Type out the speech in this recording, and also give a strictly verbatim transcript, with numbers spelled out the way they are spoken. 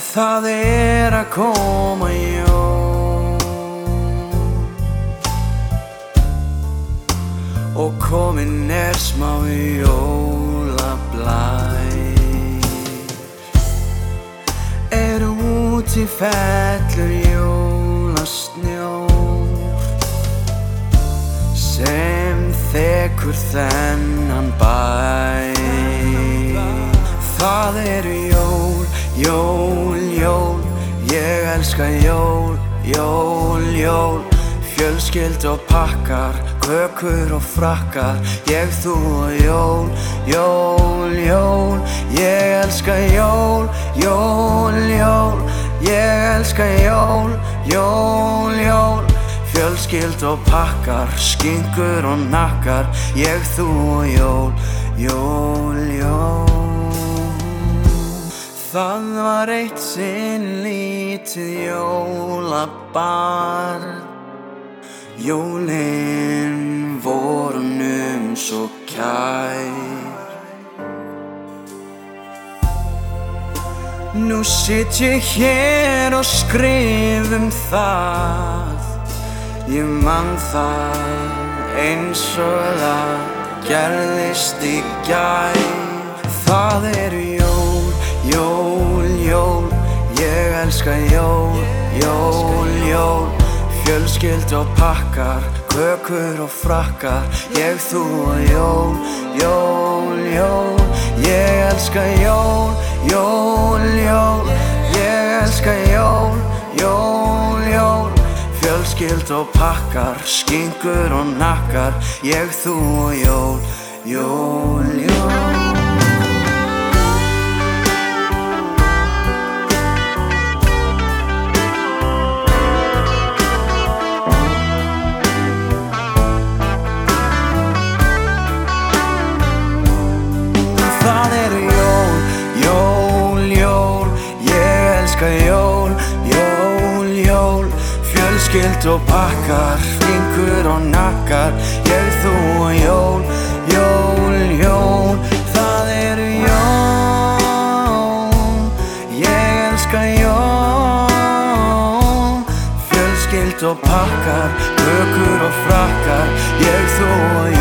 Það er að koma jól og komin er smá jólablær. Er úti fellur jólasnjór sem þekur þennan bæ. Það eru jól, jól, jól, ég elska jól, jól, jól. Fjölskyldu og pakkar, kökur og frakkar, ég, þú og jól, jól, jól. Ég elska jól, jól, jól, ég elska jól, jól, jól. Fjölskyldu og pakkar, skinkur og nakkar, ég, þú og jól, jól, jól. Það var eitt sinn lítið jólabarn. Jólin voru honum svo kær. Nú sit ég hér og skrif um það. Ég man það eins og það gerðist í gær. Það eru jól, jól, jól, ég elska jól, jól, jól. Fjölskyldu og pakkar, kökur og frakkar, ég, þú og jól, jól, jól. Ég elska jól, jól, jól, ég elska jól, jól, jól. Fjölskyldu og pakkar, skinkur og nakkar, ég, þú og jól, jól, jól. Það eru jól, jól, jól, ég elska jól, jól, jól. Fjölskyldu og pakkar, skinkur og nakkar, ég, þú og jól, jól, jól. Það eru jól, ég elska jól. Fjölskyldu og pakkar, kökur og frakkar, ég, þú og jól.